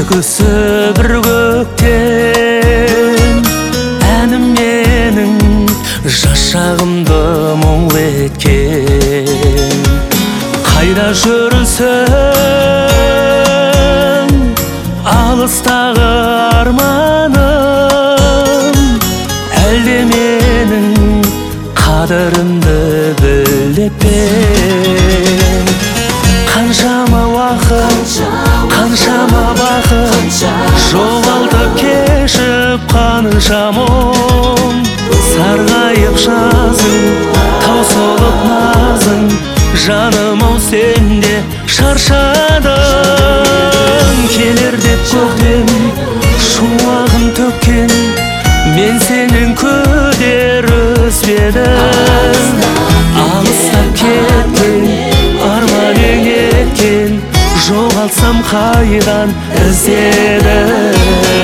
күлкісі бір көктем, әнім менің жас шағымды мұңлы еткен. Қайда жүрсің алыстағы арманым, әлде менің қадірімді біліп пе? Қаншама уақыт, қаншама бақыт жоғалтып кешіп, қанша мұң сарғайып жазың, таусылып назың, жаным-ау сенде шаршадың. Келер деп көктем шуағын төккен, мен сенің күдер үзбедім. Алыстап кеткен арманың еткен, жоғалсам қайдан іздедім.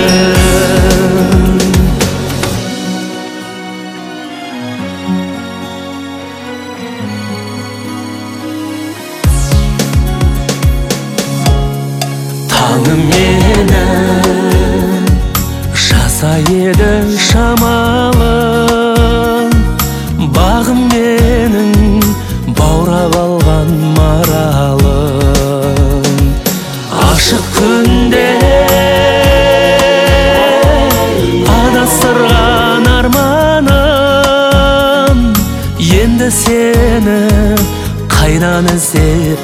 Таңым менің жаса еді шамалы, бағым менің баурап алған маралым. Ашық күнде адастырған арманым, енді сені қайдан іздеп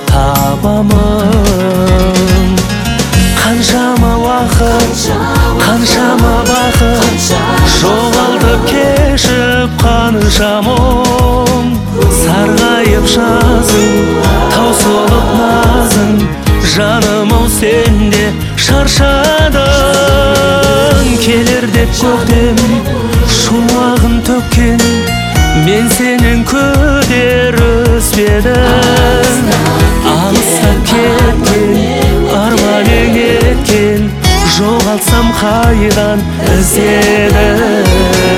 табамын? Қаншама уақыт, қаншама бақыт жоғалтып кешіп, қанша мұң сарғайып жазың, таусылып назың, жаным-ау сенде шаршадың. Келер деп көктем шуағын төккен, мен сенің күдер үзбедім. Алыстап кеткен арманың еткен, жоғалсам қайдан іздедім.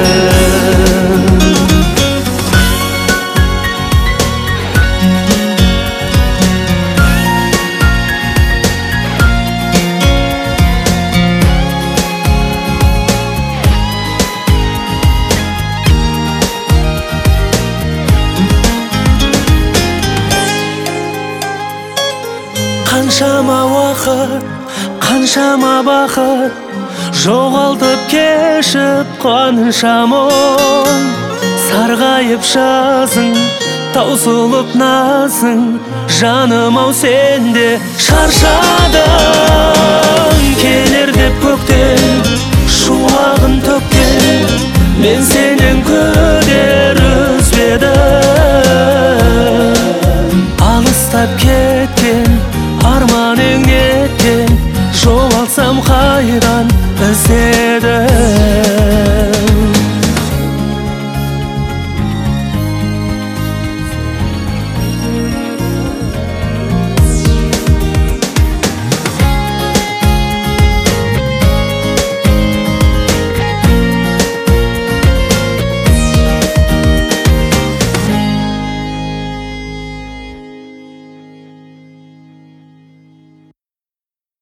Қаншама уақыт, қаншама бақыт жоғалтып кешіп, қанша мұң сарғайып жазың, таусылып назың, жаным-ау сенде шаршадың. Келер деп көктем шуағын төккен, мен сенің